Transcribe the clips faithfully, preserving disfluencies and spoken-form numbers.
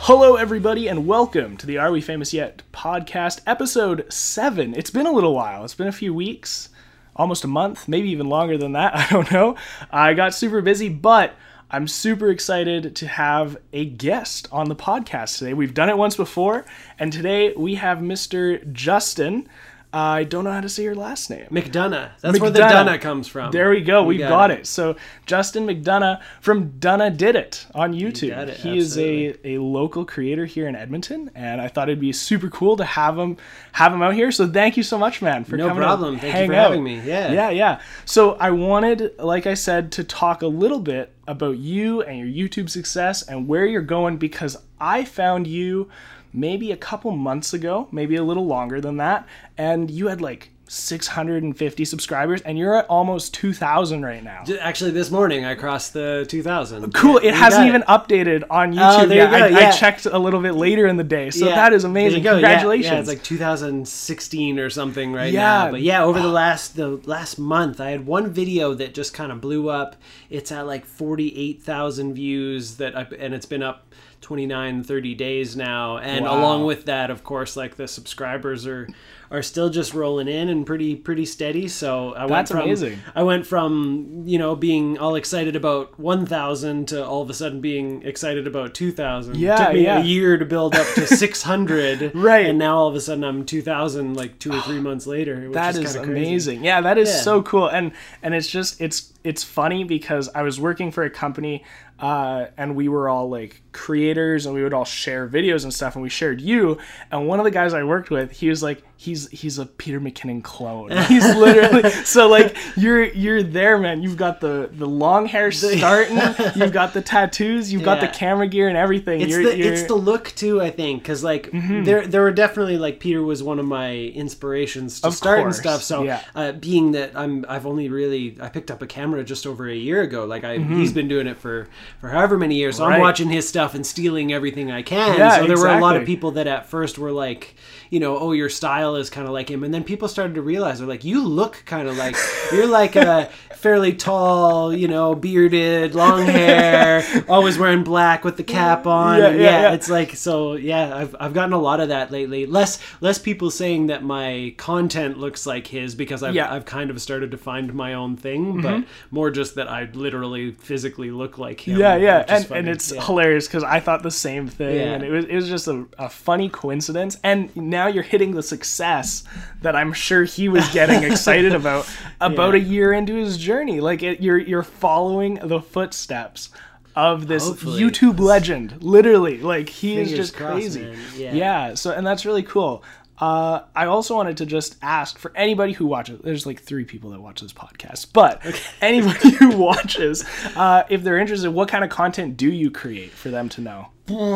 Hello, everybody, and welcome to the Are We Famous Yet podcast, episode seven. It's been a little while. It's been a few weeks, almost a month, maybe even longer than that. I don't know. I got super busy, but I'm super excited to have a guest on the podcast today. We've done it once before, and today we have Mister Justin. I don't know how to say your last name. McDonough. That's McDonough. where the Dunna comes from. There we go. We We've got got it. it. So Justin McDonough from Dunna Did It on YouTube. got it, he is a, a local creator here in Edmonton, and I thought it'd be super cool to have him have him out here. So thank you so much, man, for No coming problem. out. Thank hang you for out. having me. Yeah. Yeah, yeah. So I wanted, like I said, to talk a little bit about you and your YouTube success and where you're going, because I found you maybe a couple months ago, maybe a little longer than that, and you had like six hundred fifty subscribers, and you're at almost two thousand right now. Actually, this morning I crossed the two thousand. Cool. Yeah, it you hasn't got even it. updated on YouTube Oh, there yet. you go, I, yeah. I checked a little bit later in the day, so Yeah, that is there amazing. you go. Yeah, Congratulations. Yeah, it's like two thousand sixteen or something right Yeah. now. But yeah, over the last the last month, I had one video that just kind of blew up. It's at like forty-eight thousand views that I, and it's been up twenty-nine, thirty days now. And Wow. along with that, of course, like the subscribers are are still just rolling in and pretty pretty steady. So I went That's from amazing. I went from, you know, being all excited about one thousand to all of a sudden being excited about two thousand. Yeah, It took me yeah. a year to build up to six hundred. Right. And now all of a sudden I'm two thousand like two or three months later, which That is, is kinda crazy. amazing. Yeah, that is Yeah. so cool. And and it's just it's it's funny because I was working for a company uh, and we were all like creators and we would all share videos and stuff, and we shared you, and one of the guys I worked with, he was like, he's he's a Peter McKinnon clone. He's literally so like you're you're there, man. You've got the the long hair starting, you've got the tattoos, you've got the Yeah. camera gear and everything. It's you're, the you're, it's the look too, I think, because like Mm-hmm. there there were definitely like Peter was one of my inspirations to Of start and course, stuff. So yeah. uh, being that I'm I've only really I picked up a camera just over a year ago. Like I he's been doing it for for however many years. So Mm-hmm. Right. I'm watching his stuff and stealing everything I can. Yeah, so there were a lot of exactly. people that at first were like, you know, oh, your style is kind of like him, and then people started to realize they're like, you look kind of like you're like a fairly tall, you know, bearded, long hair, always wearing black with the cap on. Yeah, and yeah, yeah, yeah. it's like so. Yeah, I've I've gotten a lot of that lately. Less less people saying that my content looks like his because I've Yeah. Mm-hmm. I've kind of started to find my own thing, but more just that I literally physically look like him. Yeah, yeah, which is and, funny. and it's Yeah. hilarious because I thought the same thing, Yeah. and it was it was just a, a funny coincidence. And now you're hitting the success that I'm sure he was getting excited about about Yeah. a year into his journey. Like it, you're you're following the footsteps of this Hopefully. YouTube legend, literally. Like he is Fingers just crossed, crazy. man. Yeah. yeah. So and that's really cool. Uh, I also wanted to just ask for anybody who watches, there's like three people that watch this podcast, but anybody who watches, uh, if they're interested, what kind of content do you create for them to know?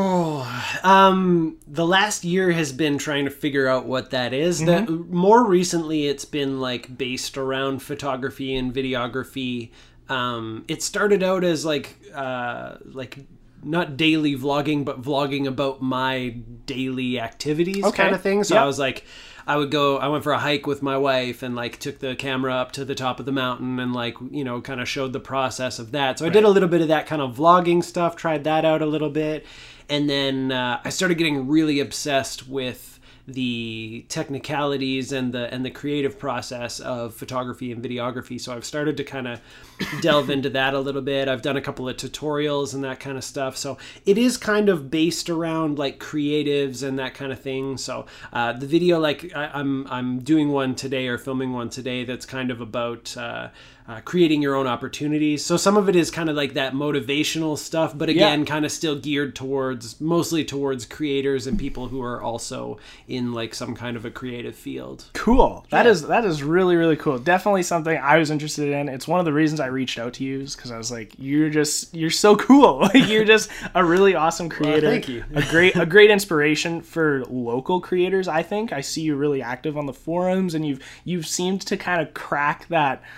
Um, the last year has been trying to figure out what that is. That more recently, it's been like based around photography and videography. Um, it started out as like uh, like not daily vlogging, but vlogging about my daily activities, Okay. kind of thing. So Yep. I was like, I would go, I went for a hike with my wife and like took the camera up to the top of the mountain and like, you know, kind of showed the process of that. So I did a little bit of that kind of vlogging stuff, tried that out a little bit. And then uh, I started getting really obsessed with the technicalities and the and the creative process of photography and videography. So I've started to kind of delve into that a little bit. I've done a couple of tutorials and that kind of stuff. So it is kind of based around like creatives and that kind of thing. So uh, the video, like I, I'm I'm doing one today or filming one today that's kind of about uh, uh, creating your own opportunities. So some of it is kind of like that motivational stuff, but again, Yeah. kind of still geared towards mostly towards creators and people who are also in like some kind of a creative field. Cool. That Yeah. is that is really, really cool. Definitely something I was interested in. It's one of the reasons I reached out to you, because I was like, you're just you're so cool. Like you're just a really awesome creator. thank you. a great a great inspiration for local creators, I think. I see you really active on the forums, and you've you've seemed to kind of crack that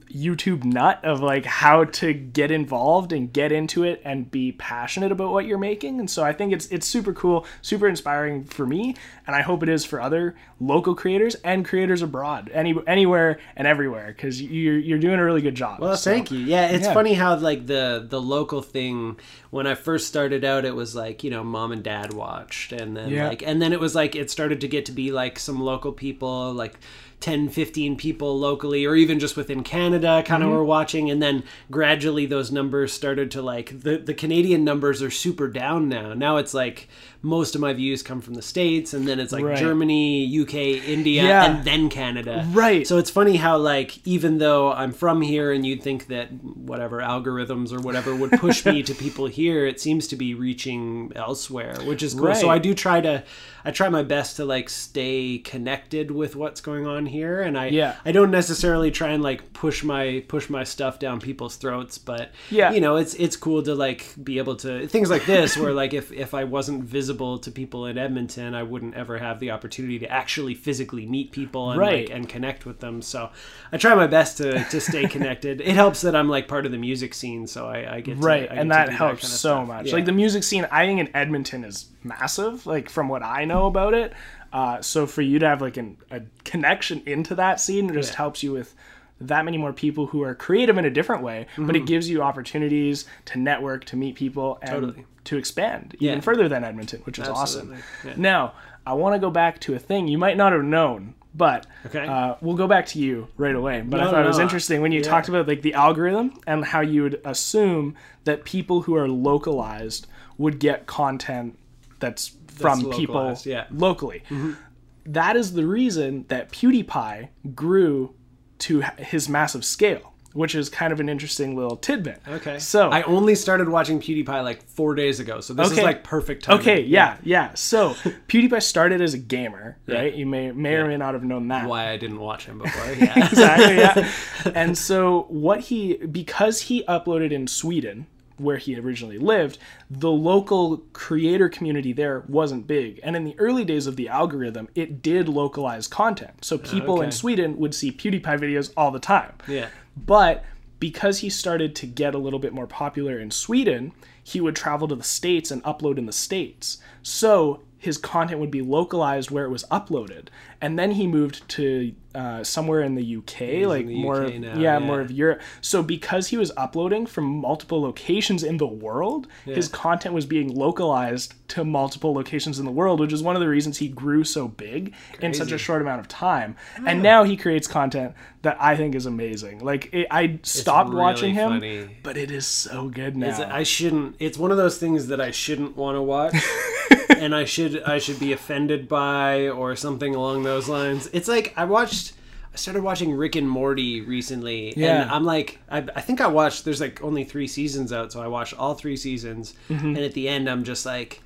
YouTube nut of like how to get involved and get into it and be passionate about what you're making. And so I think it's it's super cool, super inspiring for me, and I hope it is for other local creators and creators abroad, any anywhere and everywhere, because you're you're doing a really good job. Well, so, thank you. Yeah, it's yeah. funny how like the the local thing, when I first started out, it was like, you know, mom and dad watched, and then Yeah. like and then it was like it started to get to be like some local people, like ten, fifteen people locally, or even just within Canada kind of Mm-hmm. were watching. And then gradually those numbers started to like, the, the Canadian numbers are super down now. Now it's like most of my views come from the States, and then it's like Right. Germany, U K, India, Yeah. and then Canada. Right. So it's funny how like, even though I'm from here and you'd think that whatever algorithms or whatever would push me to people here, it seems to be reaching elsewhere, which is cool. So Right. I do try to, I try my best to like stay connected with what's going on here, and I Yeah. I don't necessarily try and like push my push my stuff down people's throats, but Yeah. you know, it's it's cool to like be able to things like this where like if if I wasn't visible to people in Edmonton, I wouldn't ever have the opportunity to actually physically meet people and Right. like and connect with them. So I try my best to to stay connected. It helps that I'm like part of the music scene, so I, I get to, Right, I get and to that do helps kind of so stuff. much. Yeah. Like the music scene, I think in Edmonton is massive. Like from what I know about it, uh, so for you to have like an, a connection into that scene just Yeah. helps you with that many more people who are creative in a different way. But it gives you opportunities to network, to meet people, and Totally. to expand Yeah. even further than Edmonton, which is Absolutely. awesome. Yeah. Now, I want to go back to a thing you might not have known. But Okay. uh, we'll go back to you right away. But I No, thought it was no. interesting when you Yeah. talked about like the algorithm and how you would assume that people who are localized would get content that's from people localized, yeah. locally. That is the reason that PewDiePie grew to h- his massive scale, which is kind of an interesting little tidbit. Okay. So I only started watching PewDiePie like four days ago, so this is Okay. like perfect timing. okay, yeah, yeah. So PewDiePie started as a gamer, Yeah. right? You may may or may not have known that. Why I didn't watch him before. Yeah. Exactly, yeah. And so what he, because he uploaded in Sweden, where he originally lived, the local creator community there wasn't big. And in the early days of the algorithm, it did localize content. So people in Okay. Sweden would see PewDiePie videos all the time. Yeah. But because he started to get a little bit more popular in Sweden, he would travel to the States and upload in the States. So his content would be localized where it was uploaded. And then he moved to uh, somewhere in the U K, like in the more, U K of, now, yeah, yeah. more of Europe. So because he was uploading from multiple locations in the world, his content was being localized to multiple locations in the world, which is one of the reasons he grew so big in such a Crazy. short amount of time. And now he creates content that I think is amazing. Like it, I stopped really watching him, funny. but it is so good now. Is it- I shouldn't. It's one of those things that I shouldn't want to watch, and I should I should be offended by or something along those lines. It's like I watched. I started watching Rick and Morty recently, Yeah. and I'm like, I, I think I watched. There's like only three seasons out, so I watched all three seasons, Mm-hmm. and at the end, I'm just like.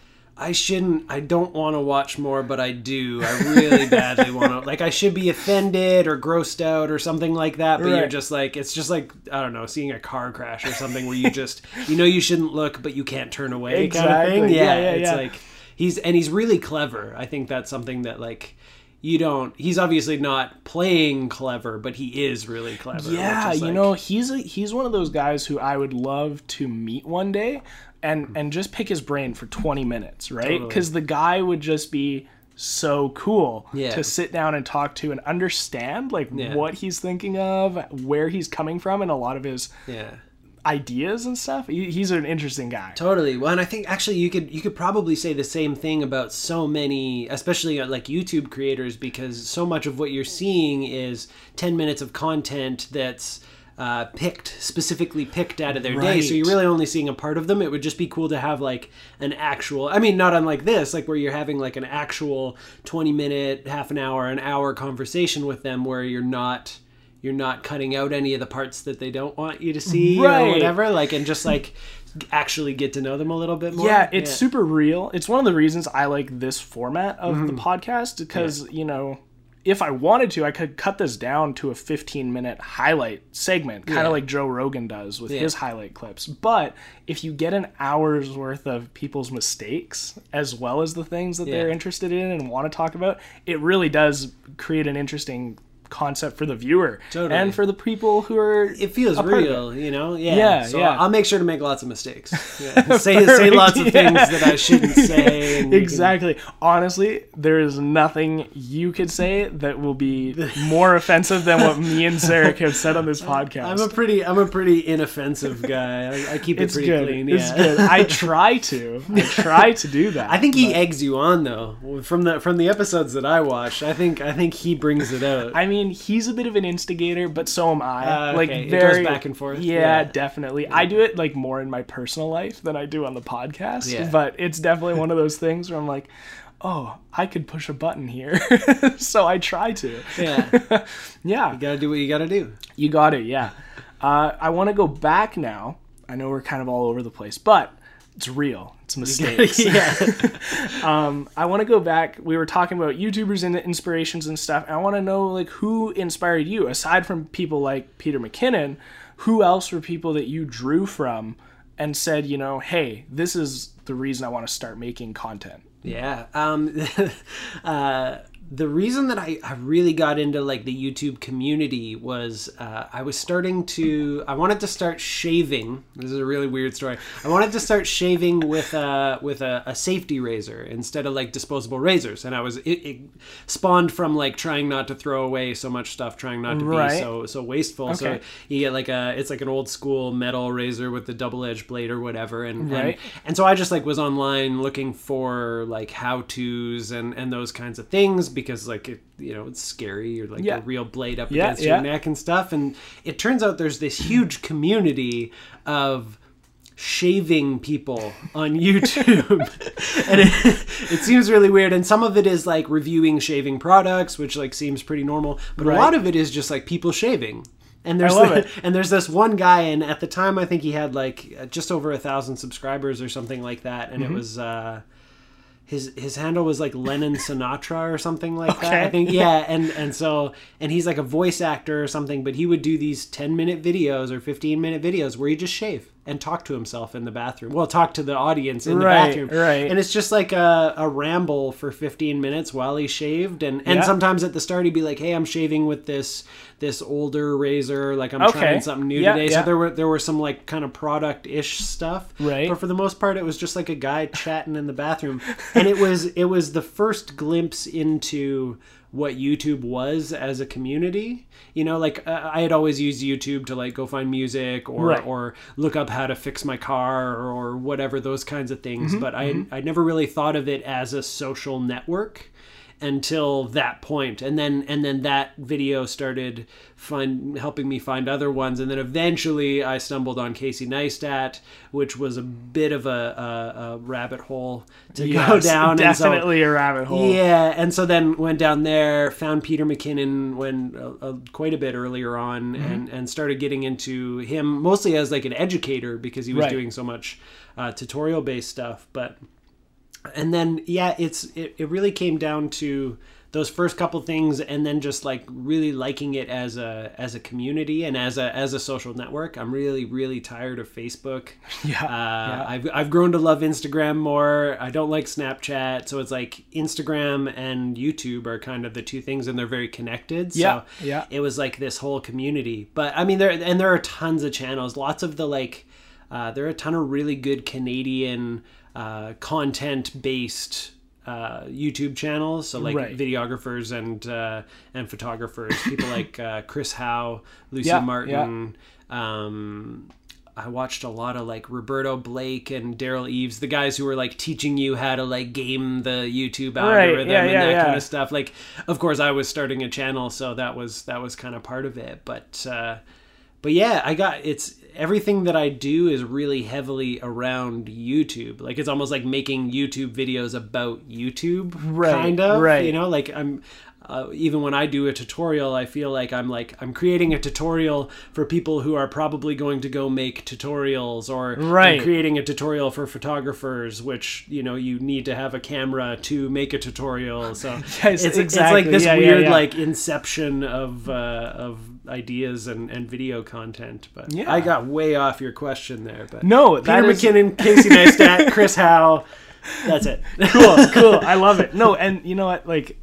I shouldn't, I don't want to watch more, but I do. I really badly want to. Like, I should be offended or grossed out or something like that, but you're Right. just like, it's just like, I don't know, seeing a car crash or something where you just, you know, you shouldn't look, but you can't turn away kind of thing. Exactly. Yeah, Yeah, yeah, it's yeah. like, he's, and he's really clever. I think that's something that, like, you don't, he's obviously not playing clever, but he is really clever. Yeah, which is you like- know, he's a, he's one of those guys who I would love to meet one day and and just pick his brain for twenty minutes, right? Totally. Because the guy would just be so cool Yeah. to sit down and talk to and understand like Yeah. what he's thinking of, where he's coming from, and a lot of his Yeah. ideas and stuff. He, he's an interesting guy. Totally. Well, and I think actually you could you could probably say the same thing about so many, especially uh, like YouTube creators, because so much of what you're seeing is ten minutes of content that's uh, picked, specifically picked out of their day. So Right. you're really only seeing a part of them. It would just be cool to have like an actual, I mean, not unlike this, like where you're having like an actual twenty minute, half an hour, an hour conversation with them where you're not you're not cutting out any of the parts that they don't want you to see or Right. whatever, like, and just like actually get to know them a little bit more. Yeah, it's super real. It's one of the reasons I like this format of the podcast because, you know, if I wanted to, I could cut this down to a fifteen minute highlight segment, kind of Yeah. like Joe Rogan does with Yeah. his highlight clips. But if you get an hour's worth of people's mistakes as well as the things that they're Yeah. interested in and want to talk about, it really does create an interesting concept for the viewer Totally. and for the people who are It feels a part of real, you know? Yeah. Yeah, so yeah. I'll make sure to make lots of mistakes. Yeah. say say lots of things Yeah. that I shouldn't say. And you can- Exactly. Honestly, there is nothing you could say that will be more offensive than what me and Sarah have said on this podcast. I'm a pretty I'm a pretty inoffensive guy. I, I keep it it's pretty good. clean. It's yeah. good. I try to. I try to do that. I think he but- eggs you on though. From the from the episodes that I watched, I think I think he brings it out. I mean, he's a bit of an instigator, but so am I. Uh, like okay. It very goes back and forth. Yeah, Yeah. definitely. I do it like more in my personal life than I do on the podcast. Yeah. But it's definitely one of those things where I'm like, oh, I could push a button here. So I try to. Yeah. Yeah. You gotta do what you gotta do. You got it, yeah. Uh, I want to go back now. I know we're kind of all over the place, but it's real. It's mistakes. yeah. um, I want to go back. We were talking about YouTubers and inspirations and stuff. And I want to know, like, who inspired you aside from people like Peter McKinnon. Who else were people that you drew from and said, you know, hey, this is the reason I want to start making content? Yeah. Um, uh, the reason that I, I really got into like the YouTube community was uh, I was starting to I wanted to start shaving. This is a really weird story. I wanted to start shaving with a with a, a safety razor instead of like disposable razors, and I was it, it spawned from like trying not to throw away so much stuff, trying not to Right. be so so wasteful. So Okay. you get like a it's like an old school metal razor with the double edged blade or whatever, and Right. and, and so I just like was online looking for like how tos and and those kinds of things. Because like it, you know, it's scary. You're like Yeah. a real blade up Yeah, against yeah. your neck and stuff. And it turns out there's this huge community of shaving people on YouTube. And it, it seems really weird. And some of it is like reviewing shaving products, which like seems pretty normal. But Right. a lot of it is just like people shaving. And there's I love the- it. and there's this one guy, and at the time I think he had like just over a thousand subscribers or something like that. And Mm-hmm. it was uh his his handle was like Lennon Sinatra or something like that. Okay. I think yeah, and and so and he's like a voice actor or something, but he would do these ten minute videos or fifteen minute videos where he just shave and talk to himself in the bathroom. Well, talk to the audience in the Right, bathroom. right. And it's just like a, a ramble for fifteen minutes while he shaved, and and Yeah. sometimes at the start he'd be like, "Hey, I'm shaving with this this older razor, like I'm Okay. trying something new Yeah, today." yeah. So there were there were some like kind of product ish stuff, Right. But for the most part, it was just like a guy chatting in the bathroom, and it was it was the first glimpse into what YouTube was as a community. You know, like uh, I had always used YouTube to like go find music or Right. or look up how to fix my car or, or whatever, those kinds of things. Mm-hmm, But I I never really thought of it as a social network until that point, and then and then that video started find helping me find other ones, and then eventually I stumbled on Casey Neistat, which was a bit of a, a, a rabbit hole to go Yes, down. definitely a rabbit And so, hole. yeah, and so then went down there, found Peter McKinnon when uh, uh, quite a bit earlier on, Mm-hmm. and and started getting into him mostly as like an educator because he was Right. doing so much uh, tutorial based stuff, but. And then yeah it's it, it really came down to those first couple things, and then just like really liking it as a as a community and as a as a social network. I'm really really tired of Facebook. Yeah, uh, yeah. I've I've grown to love Instagram more. I don't like Snapchat, so it's like Instagram and YouTube are kind of the two things, and they're very connected. So Yeah, yeah. it was like this whole community. But I mean, there and there are tons of channels, lots of the like. Uh, there are a ton of really good Canadian uh, content-based uh, YouTube channels, so like Right. videographers and uh, and photographers, people like uh, Chris Howe, Lucy Yeah, Martin. Um, I watched a lot of like Roberto Blake and Daryl Eves, the guys who were like teaching you how to like game the YouTube Right, algorithm yeah, and yeah, that yeah. kind of stuff. Like, of course, I was starting a channel, so that was that was kind of part of it. But uh, but yeah, I got it's everything that I do is really heavily around YouTube. Like it's almost like making YouTube videos about YouTube, Right, kind of. right. You know, like I'm. Uh, even when I do a tutorial, I feel like I'm like I'm creating a tutorial for people who are probably going to go make tutorials, or Right. I'm creating a tutorial for photographers, which you know you need to have a camera to make a tutorial. So Yes, it's, exactly. it's like this Yeah, yeah, weird yeah. like inception of uh, of ideas and, and video content. But Yeah. I got way off your question there. But No, Peter that is- McKinnon, Casey Neistat, Chris Howe. That's it. Cool, cool. I love it. No, and you know what? Like,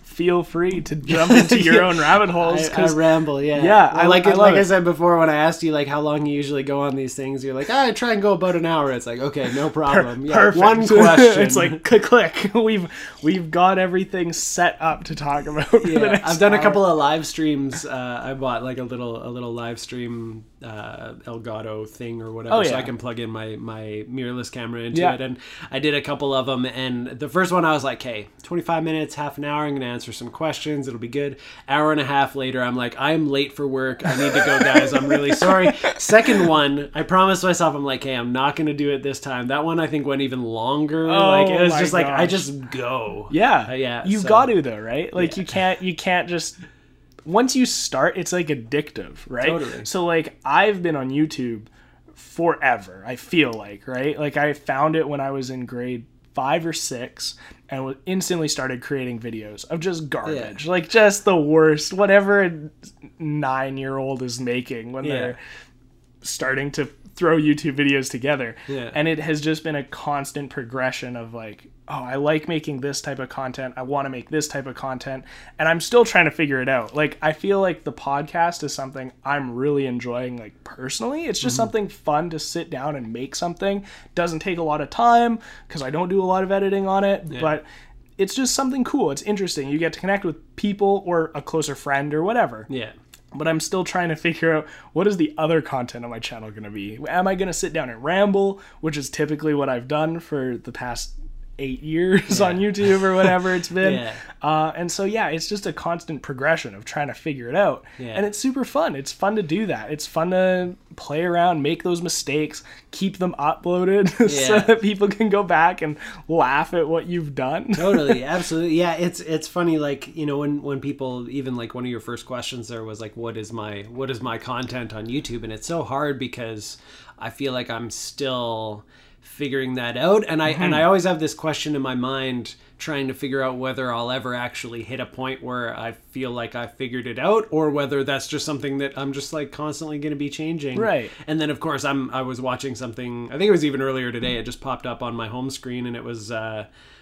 feel free to jump into your own rabbit holes. I, I ramble, yeah. Yeah, well, I like I like it. I said before when I asked you like how long you usually go on these things, you're like, ah, I try and go about an hour. It's like, okay, no problem. Yeah, Perfect. one question. It's like click, click. We've we've got everything set up to talk about. For yeah, the next I've done hour. a couple of live streams. Uh, I bought like a little a little live stream uh, Elgato thing or whatever, Oh, so yeah. I can plug in my my mirrorless camera into Yeah. it. And I did a couple of them. And the first one I was like, hey, twenty-five minutes, half an hour. I'm gonna answer some questions. It'll be good. Hour and a half later, I'm like, I'm late for work. I need to go, guys. I'm really sorry. Second one, I promised myself, I'm like, hey, I'm not gonna do it this time. That one I think went even longer. Oh, like it was my just like I gosh. just go. Yeah, Uh, yeah, You so- got to though, right? Like Yeah. you can't you can't just once you start, it's like addictive, right? Totally. So like I've been on YouTube forever. I feel like, right? Like I found it when I was in grade five or six and was instantly started creating videos of just garbage, like just the worst, whatever a nine-year-old is making when Yeah. they're starting to throw YouTube videos together. Yeah. And it has just been a constant progression of like, oh, I like making this type of content. I want to make this type of content. And I'm still trying to figure it out. Like, I feel like the podcast is something I'm really enjoying, like, personally. It's just something fun to sit down and make something. Doesn't take a lot of time because I don't do a lot of editing on it. Yeah. But it's just something cool. It's interesting. You get to connect with people or a closer friend or whatever. Yeah. But I'm still trying to figure out what is the other content on my channel going to be. Am I going to sit down and ramble, which is typically what I've done for the past eight years Yeah. on YouTube or whatever it's been. Yeah. Uh, and so, yeah, it's just a constant progression of trying to figure it out. Yeah. And it's super fun. It's fun to do that. It's fun to play around, make those mistakes, keep them uploaded so Yeah. that people can go back and laugh at what you've done. Totally, absolutely. Yeah, it's it's funny, like, you know, when when people, even like one of your first questions there was like, what is my what is my content on YouTube? And it's so hard because I feel like I'm still figuring that out, and I and I always have this question in my mind trying to figure out whether I'll ever actually hit a point where I feel like I figured it out, or whether that's just something that I'm just like constantly going to be changing. Right. And then of course I'm I was watching something, I think it was even earlier today, it just popped up on my home screen, and it was uh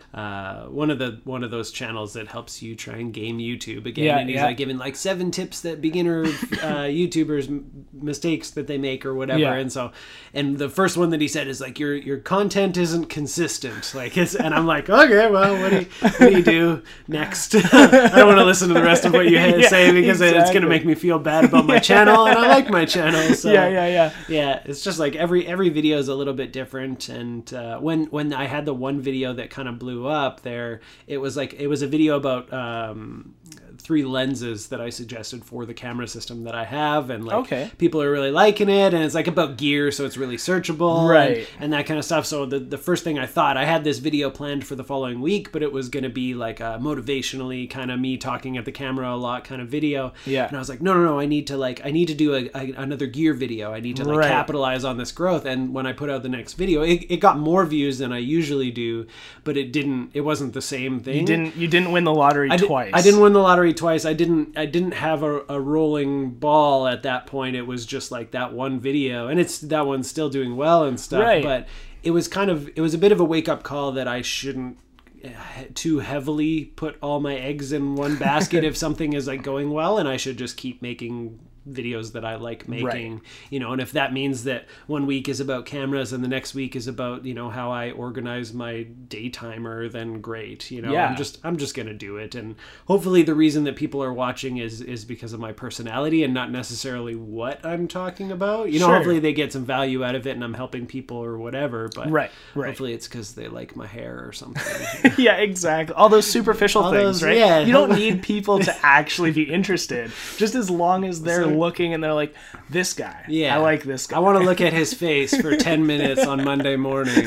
uh one of the one of those channels that helps you try and game YouTube again. Yeah, and he's yeah. like giving like seven tips that beginner uh YouTubers m- mistakes that they make or whatever. Yeah. And so, and the first one that he said is like, your your content isn't consistent, like it's, and I'm like, okay, well, what do you, what do you do next? I don't want to listen to the rest of what you had Yeah, say because it's exactly. gonna make me feel bad about my channel, and I like my channel. So Yeah, yeah, yeah. yeah, it's just like every every video is a little bit different. And uh, when when I had the one video that kind of blew up there, it was like it was a video about um, three lenses that I suggested for the camera system that I have, and like Okay. people are really liking it, and it's like about gear, so it's really searchable, Right. and, and that kind of stuff. So the the first thing I thought, I had this video planned for the following week, but it was going to be like a motivationally kind of me talking at the camera a lot kind of video. Yeah. And I was like, no, no, no, I need to like I need to do a, a another gear video. I need to like Right. capitalize on this growth. And when I put out the next video, it, it got more views than I usually do, but it didn't. It wasn't the same thing. You didn't you didn't win the lottery I, di- twice. I didn't win the lottery twice. I didn't. I didn't have a, a rolling ball at that point. It was just like that one video, and it's that one's still doing well and stuff. Right. But it was kind of it was a bit of a wake up call that I shouldn't eh, too heavily put all my eggs in one basket if something is like going well, and I should just keep making videos that I like making, Right. you know. And if that means that one week is about cameras and the next week is about, you know, how I organize my daytimer, then great, you know. Yeah. I'm just I'm just gonna do it, and hopefully the reason that people are watching is is because of my personality and not necessarily what I'm talking about, you know. Sure. Hopefully they get some value out of it and I'm helping people or whatever, but Right, right. hopefully it's because they like my hair or something. Yeah, exactly. All those superficial All things, those- right? yeah. You don't need people to actually be interested. Just as long as they're So- looking and they're like, this guy. Yeah, I like this guy. I want to look at his face for ten minutes on Monday morning.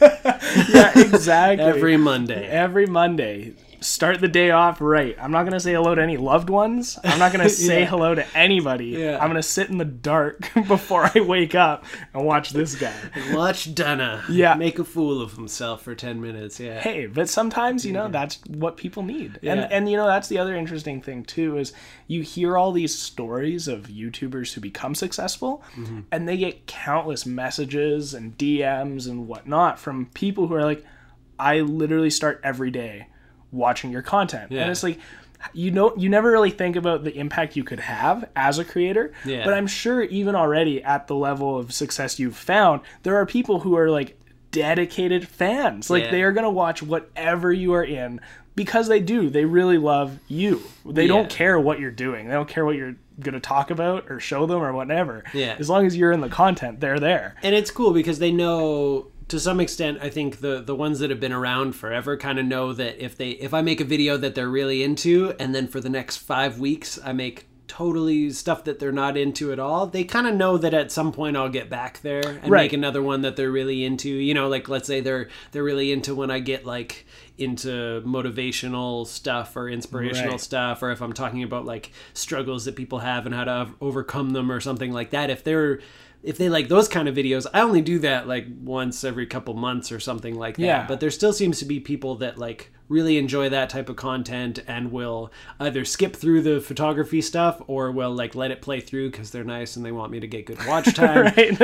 Yeah, exactly. Every Monday. Every Monday. Start the day off right. I'm not going to say hello to any loved ones. I'm not going to say Yeah. hello to anybody. Yeah. I'm going to sit in the dark before I wake up and watch this guy. Watch Dana Yeah. make a fool of himself for ten minutes. Yeah. Hey, but sometimes, you know, that's what people need. Yeah. And and you know, that's the other interesting thing too, is you hear all these stories of YouTubers who become successful, Mm-hmm. and they get countless messages and D Ms and whatnot from people who are like, I literally start every day watching your content. Yeah. And it's like, you know, you never really think about the impact you could have as a creator. Yeah. But I'm sure even already at the level of success you've found, there are people who are like dedicated fans. Like Yeah. they are going to watch whatever you are in because they do. They really love you. They Yeah. don't care what you're doing. They don't care what you're going to talk about or show them or whatever. Yeah. As long as you're in the content, they're there. And it's cool because they know, to some extent, I think the the ones that have been around forever kind of know that if they if I make a video that they're really into, and then for the next five weeks I make totally stuff that they're not into at all, they kind of know that at some point I'll get back there and Right. make another one that they're really into. You know, like let's say they're they're really into when I get like into motivational stuff or inspirational Right. stuff, or if I'm talking about like struggles that people have and how to overcome them or something like that. If they're if they like those kind of videos, I only do that like once every couple months or something like that. Yeah. But there still seems to be people that like really enjoy that type of content and will either skip through the photography stuff or will like let it play through because they're nice and they want me to get good watch time. Right.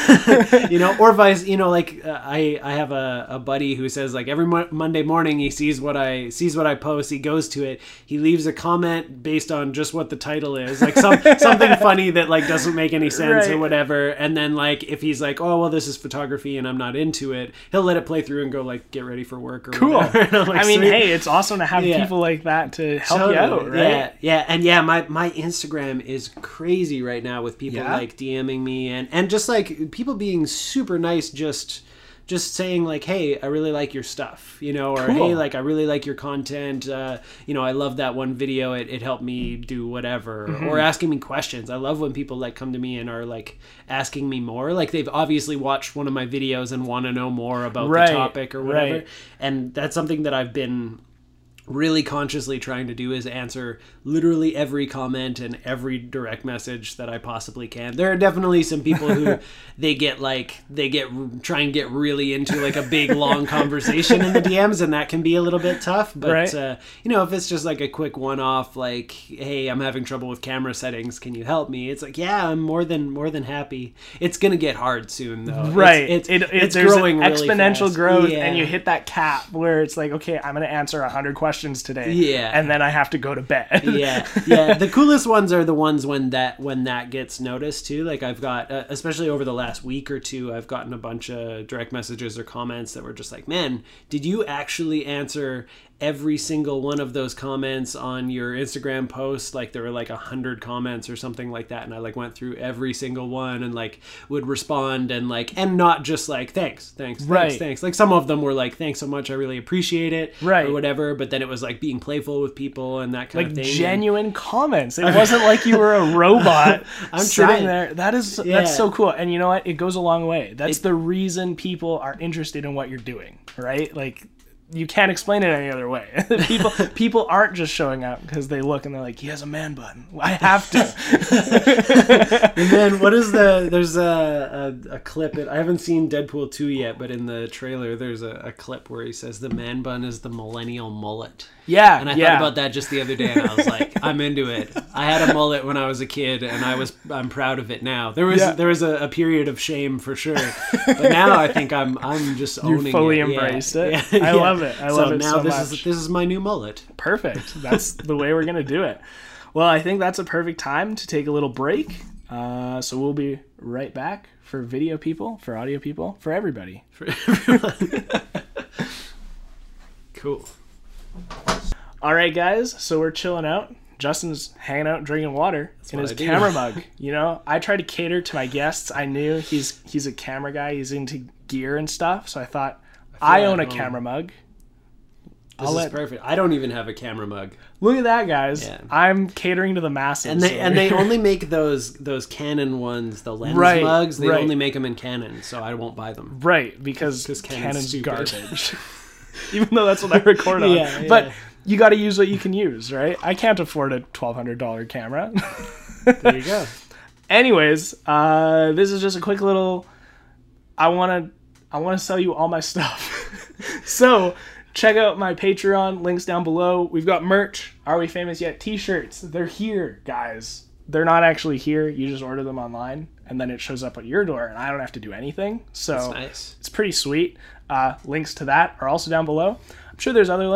uh, you know, or vice, you know, like uh, I, I have a, a buddy who says like every mo- Monday morning he sees what I sees what I post, he goes to it, he leaves a comment based on just what the title is, like some something funny that like doesn't make any sense Right. or whatever. And then like if he's like, oh well, this is photography and I'm not into it, he'll let it play through and go like, get ready for work or Cool. whatever. And I'm like, I mean, "Sweet." hey, it's awesome to have Yeah. people like that to help Totally. you out, right? Yeah, yeah, and yeah, my my Instagram is crazy right now with people Yeah? like DMing me and and just like people being super nice, just just saying like, hey, I really like your stuff, you know, or Cool. hey, like I really like your content, uh, you know, I love that one video, it, it helped me do whatever, Mm-hmm. or asking me questions. I love when people like come to me and are like asking me more, like they've obviously watched one of my videos and want to know more about Right, the topic or whatever, right. and that's something that I've been really consciously trying to do, is answer literally every comment and every direct message that I possibly can. There are definitely some people who they get like they get try and get really into like a big long conversation in the D Ms, and that can be a little bit tough. But Right. uh, you know, if it's just like a quick one-off, like, hey, I'm having trouble with camera settings, can you help me? It's like, yeah, I'm more than more than happy. It's gonna get hard soon though. Right. It's, it's, it, it, it's there's growing an really exponential fast. growth, Yeah. and you hit that cap where it's like, okay, I'm going to answer one hundred questions today. Yeah. And then I have to go to bed. yeah, yeah. The coolest ones are the ones when that when that gets noticed too. Like I've got, uh, especially over the last week or two, I've gotten a bunch of direct messages or comments that were just like, "Man, did you actually answer every single one of those comments on your Instagram post?" Like there were like a hundred comments or something like that, and I like went through every single one and like would respond and like and not just like thanks, thanks, thanks, Right. thanks. Like some of them were like, "Thanks so much, I really appreciate it," Right. or whatever. But then it was like being playful with people and that kind Like of thing. genuine comments. It wasn't like you were a robot I'm sitting trying. there. That is Yeah. that's so cool. And you know what? It goes a long way. That's It- the reason people are interested in what you're doing, right? Like you can't explain it any other way. people people aren't just showing up because they look and they're like, he has a man bun. I have to. And then what is the there's a, a, a clip, I haven't seen Deadpool two yet, but in the trailer there's a, a clip where he says the man bun is the millennial mullet. Yeah, And I yeah. thought about that just the other day, and I was like, I'm into it. I had a mullet when I was a kid, and I was I'm proud of it now. There was Yeah. there was a, a period of shame for sure, but now I think I'm I'm just You owning fully it. Yeah, embraced it. yeah, I yeah. love it. I love so it now so this much. is this is my new mullet. Perfect. That's the way we're going to do it. Well, I think that's a perfect time to take a little break. Uh, so we'll be right back for video people, for audio people, for everybody. For everyone. Cool. All right, guys. So we're chilling out. Justin's hanging out, drinking water in what his I do. camera mug. You know, I try to cater to my guests. I knew he's he's a camera guy. He's into gear and stuff. So I thought I, at own a home. camera mug. This I'll is let- perfect. I don't even have a camera mug. Look at that, guys. Yeah. I'm catering to the masses. And they over and they here. only make those those Canon ones, the lens Right, mugs. They right. only make them in Canon, so I won't buy them. Right, because 'Cause Canon's Canon's stupid. garbage. Even though that's what I record on. Yeah, yeah. But you got to use what you can use, right? I can't afford a twelve hundred dollars camera. There you go. Anyways, uh, this is just a quick little. I want to. I want to sell you all my stuff. So check out my Patreon. Links down below. We've got merch. Are We Famous Yet T-shirts. They're here, guys. They're not actually here. You just order them online, and then it shows up at your door, and I don't have to do anything. So That's nice. it's pretty sweet. Uh, links to that are also down below. I'm sure there's other links.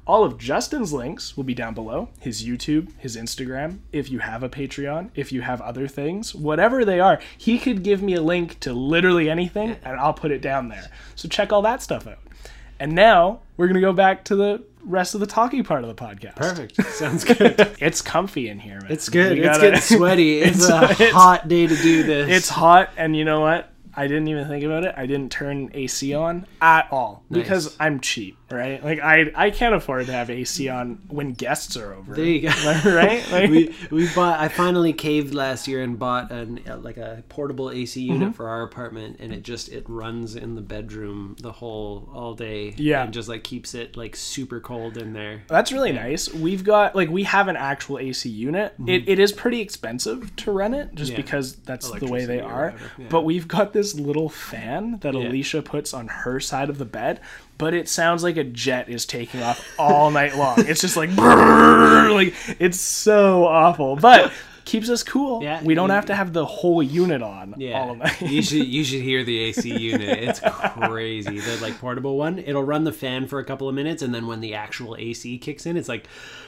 All of Justin's links will be down below. His YouTube, his Instagram, if you have a Patreon, if you have other things, whatever they are. He could give me a link to literally anything, and I'll put it down there. So check all that stuff out. And now we're going to go back to the rest of the talking part of the podcast. Perfect. Sounds good. It's comfy in here, man. It's good. We It's gotta- getting sweaty. It's, It's- a it's- hot day to do this. It's hot, and you know what? I didn't even think about it. I didn't turn A C on at all because Nice. I'm cheap, right? Like I I can't afford to have A C on when guests are over. There you go. Right? Like, we we bought. I finally caved last year and bought an uh, like a portable A C unit Mm-hmm. for our apartment, and it just it runs in the bedroom the whole all day. Yeah. and just like keeps it like super cold in there. That's really nice. We've got like we have an actual A C unit. It, it is pretty expensive to run it just Yeah. because that's the way they Electricity or are. whatever, yeah. But we've got this little fan that Yeah. Alicia puts on her side of the bed, but it sounds like a jet is taking off all night long. It's just like brrr, like it's so awful, but keeps us cool. Yeah, we don't you- have to have the whole unit on Yeah, all of night. you should you should hear the A C unit. It's crazy. The like portable one. It'll run the fan for a couple of minutes, and then when the actual A C kicks in, it's like.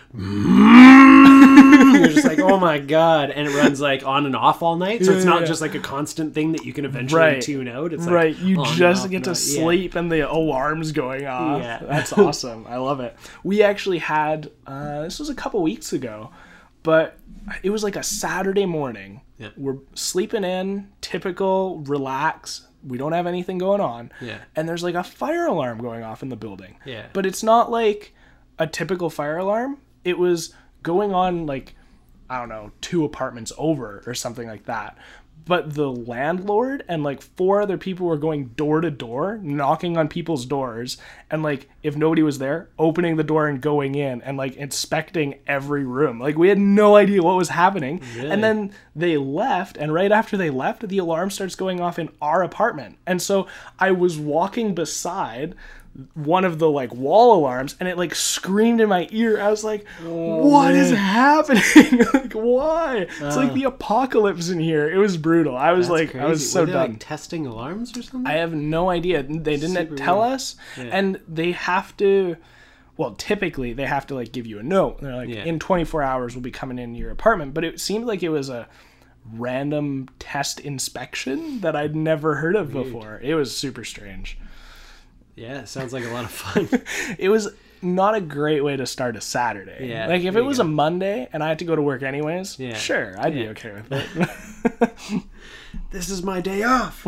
You're just like, oh my god, and it runs like on and off all night, so it's Yeah, not yeah. just like a constant thing that you can eventually Right. tune out. It's like Right, you on and just off get to night. Yeah. sleep and the alarm's going off. Yeah. That's awesome. I love it. We actually had, uh, this was a couple weeks ago, but it was like a Saturday morning. Yeah. We're sleeping in, typical, relax. We don't have anything going on. Yeah. And there's like a fire alarm going off in the building. Yeah. But it's not like a typical fire alarm. It was going on like, I don't know, two apartments over or something like that. But the landlord and like four other people were going door to door, knocking on people's doors. And like, if nobody was there, opening the door and going in and like inspecting every room. Like, we had no idea what was happening. Really? And then they left. And right after they left, the alarm starts going off in our apartment. And so I was walking beside one of the like wall alarms and it like screamed in my ear. I was like, what is happening? Like, why? It's like the apocalypse in here. It was brutal. I was That's like, I was crazy. so Were they, done. like testing alarms or something. I have no idea. They didn't Super tell weird. us. Yeah. And they have to, well, typically they have to like give you a note. They're like, Yeah. in twenty-four hours we'll be coming into your apartment. But it seemed like it was a random test inspection that I'd never heard of before. It was super strange. Yeah, it sounds like a lot of fun. It was not a great way to start a Saturday. Yeah, Like, if there it you was go. a Monday and I had to go to work anyways, Yeah. sure, I'd be Yeah. okay with it. This is my day off.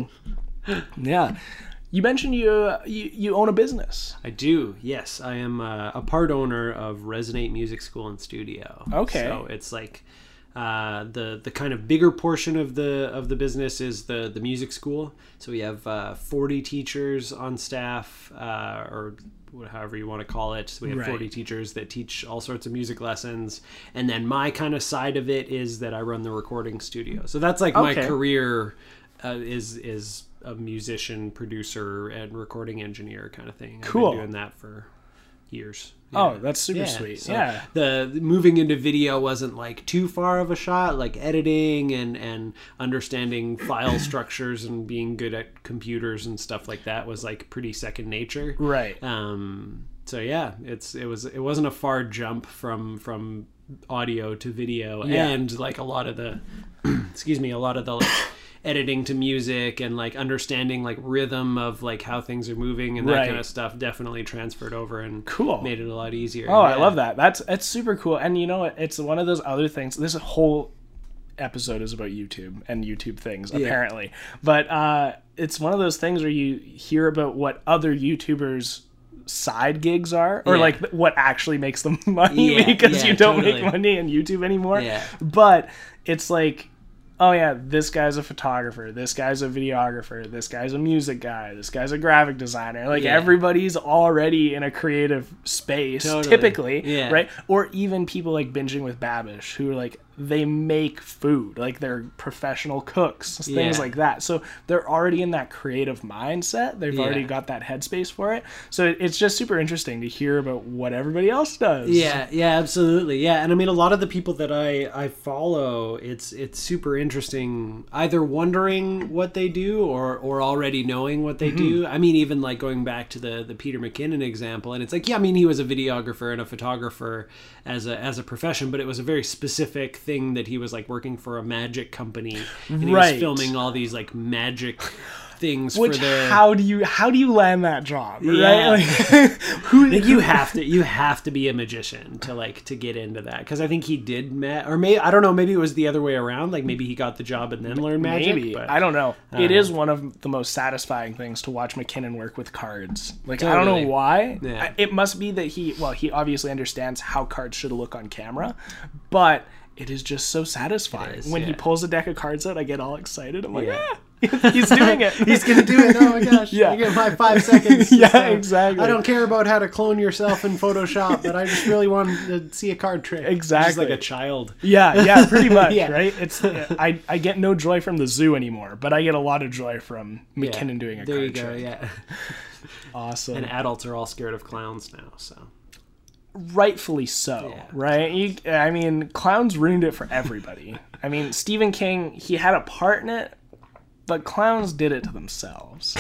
Yeah. You mentioned you, uh, you you own a business. I do. Yes, I am uh, a part owner of Resonate Music School and Studio. Okay. So it's like uh, the the kind of bigger portion of the of the business is the the music school. So we have uh, forty teachers on staff, uh, or however you want to call it. So we have Right. forty teachers that teach all sorts of music lessons, and then my kind of side of it is that I run the recording studio. So that's like my Okay. career uh, is is a musician, producer, and recording engineer kind of thing. Cool. I've been doing that for years. Oh, Yeah. that's super Yeah, sweet. so Yeah. The, the moving into video wasn't like too far of a shot. Like editing and and understanding file structures and being good at computers and stuff like that was like pretty second nature. Right. Um. So yeah, it's it was it wasn't a far jump from from audio to video, Yeah. and like a lot of the excuse me, a lot of the like editing to music and like understanding like rhythm of like how things are moving and that Right. kind of stuff definitely transferred over and Cool. made it a lot easier. Oh, I Yeah. love that. That's that's super cool. And you know what? It's one of those other things. This whole episode is about YouTube and YouTube things, Yeah. apparently. But uh, it's one of those things where you hear about what other YouTubers' side gigs are, or Yeah. like what actually makes them money Yeah, because yeah, you don't totally. make money on YouTube anymore. Yeah. But it's like, oh yeah, this guy's a photographer, this guy's a videographer, this guy's a music guy, this guy's a graphic designer. Like, Yeah. everybody's already in a creative space, Totally. typically, Yeah. right? Or even people like Binging with Babish, who are like, they make food. Like they're professional cooks, things Yeah. like that. So they're already in that creative mindset. They've Yeah. already got that headspace for it. So it- it's just super interesting to hear about what everybody else does. Yeah, yeah, absolutely. Yeah, and I mean a lot of the people that I I follow, it's it's super interesting either wondering what they do or or already knowing what they Mm-hmm. do. I mean even like going back to the the Peter McKinnon example, and it's like yeah, I mean he was a videographer and a photographer as a as a profession, but it was a very specific thing that he was like working for a magic company and he Right. was filming all these like magic things Which for their how do you how do you land that job? Yeah. Right? Like, who Like you have to, you have to be a magician to like to get into that. Because I think he did, ma- or maybe I don't know, maybe it was the other way around. Like maybe he got the job and then learned magic. Maybe. But I don't know. It Uh, is one of the most satisfying things to watch McKinnon work with cards. Like, I don't Totally. know why. Yeah. I- It must be that he, well, he obviously understands how cards should look on camera, but it is just so satisfying. It is, when he yeah. pulls a deck of cards out, I get all excited. I'm like, Yeah. ah, he's doing it. he's gonna do it. Oh my gosh! Yeah. I get my five seconds. Yeah, So, exactly. I don't care about how to clone yourself in Photoshop, but I just really want to see a card trick. Just Exactly. like a child. Yeah, yeah, pretty much, Yeah. right? It's I, I get no joy from the zoo anymore, but I get a lot of joy from McKinnon Yeah. doing a There card you go. trick. Yeah. Awesome. And adults are all scared of clowns now. So Rightfully so, Yeah. right? You, I mean, clowns ruined it for everybody. I mean, Stephen King, he had a part in it, but clowns did it to themselves.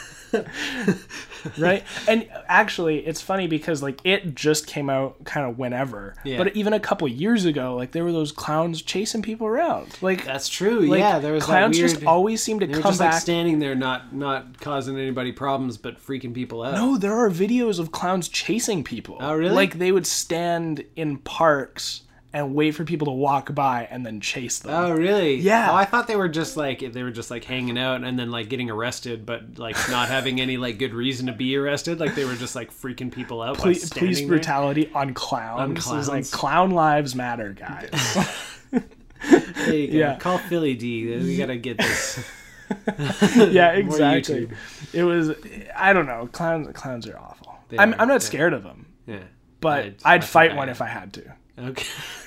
Right? And actually, it's funny because like it just came out kind of whenever. Yeah. But even a couple years ago, like there were those clowns chasing people around. Like that's true. like, yeah, there was clowns that weird, just always seem to they were come just back. like standing there, not not causing anybody problems, but freaking people out. No, there are videos of clowns chasing people. Oh, really? Like they would stand in parks and wait for people to walk by and then chase them. Oh really? Yeah. Oh, I thought they were just like they were just like hanging out and then like getting arrested, but like not having any like good reason to be arrested. Like they were just like freaking people out. by Police, standing police there. brutality on clowns. On It's clowns. like clown lives matter, guys. There you go. Yeah. Call Philly D. We gotta get this. Yeah, More exactly. YouTube. It was. I don't know. Clowns. Clowns are awful. They I'm. are, I'm not yeah. scared of them, Yeah. but I'd- I'd, I fight think one I- if I had to. Okay.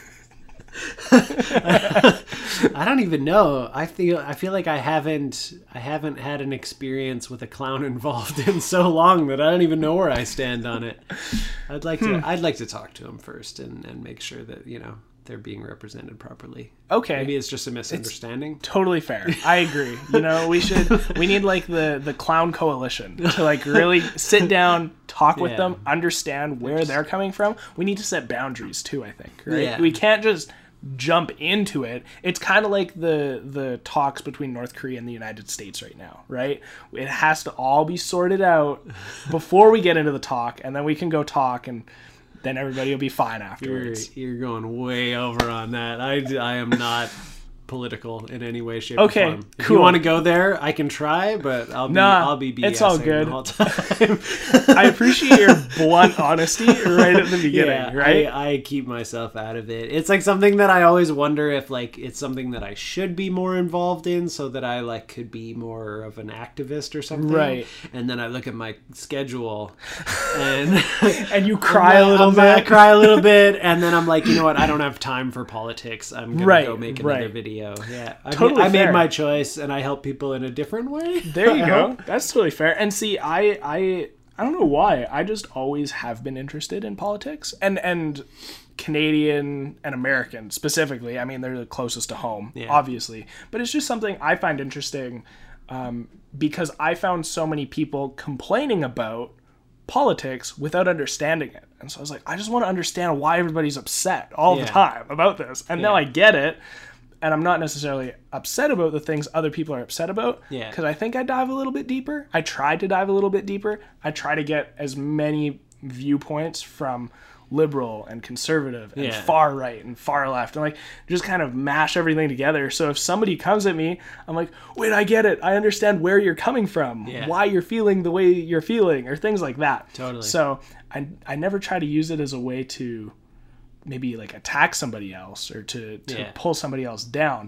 I don't even know. I feel I feel like I haven't I haven't had an experience with a clown involved in so long that I don't even know where I stand on it. I'd like to I'd like to talk to him first and, and make sure that, you know, they're being represented properly. Okay. Maybe it's just a misunderstanding. Totally fair. I agree. You know, we should we need like the the clown coalition to like really sit down, talk with Yeah. them, understand where they're coming from. We need to set boundaries too, I think, right? Yeah. We can't just jump into it. It's kind of like the the talks between North Korea and the United States right now, right? It has to all be sorted out before we get into the talk, and then we can go talk and then everybody will be fine You're, afterwards. you're going way over on that. I, I am not political in any way, shape, Okay, or form. If cool. you want to go there, I can try, but I'll be Nah, I'll be BSing it's all the good. whole time. I appreciate your blunt honesty right at the beginning, Yeah, right? I, I keep myself out of it. It's like something that I always wonder if like it's something that I should be more involved in, so that I like could be more of an activist or something. Right. And then I look at my schedule, and And you cry a little I'm- bit. I cry a little bit, and then I'm like, you know what? I don't have time for politics. I'm gonna Right, go make another right. video. Yeah, I, Totally I made fair. my choice, and I help people in a different way. There you I go. hope. That's totally fair. And see, I, I, I don't know why. I just always have been interested in politics, and and Canadian and American specifically. I mean, they're the closest to home, Yeah. obviously. But it's just something I find interesting um, because I found so many people complaining about politics without understanding it. And so I was like, I just want to understand why everybody's upset all Yeah. the time about this. And now Yeah. I get it. And I'm not necessarily upset about the things other people are upset about. Yeah. Because I think I dive a little bit deeper. I tried to dive a little bit deeper. I try to get as many viewpoints from liberal and conservative and Yeah. far right and far left and like just kind of mash everything together. So if somebody comes at me, I'm like, wait, I get it. I understand where you're coming from, Yeah. why you're feeling the way you're feeling, or things like that. Totally. So I, I never try to use it as a way to maybe like attack somebody else or to, to Yeah. pull somebody else down.